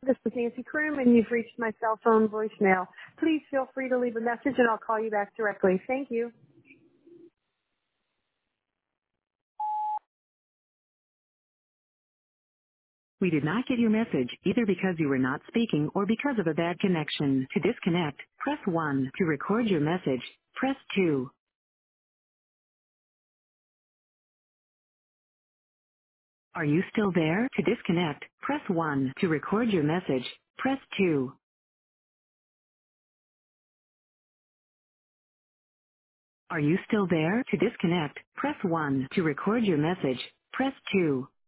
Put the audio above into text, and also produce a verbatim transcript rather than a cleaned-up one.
This is Nancy Kroom, and you've reached my cell phone voicemail. Please feel free to leave a message, and I'll call you back directly. Thank you. We did not get your message, either because you were not speaking or because of a bad connection. To disconnect, press one. To record your message, press two. Are you still there? To disconnect, press one. To record your message, press two. Are you still there? To disconnect, press one. To record your message, press two.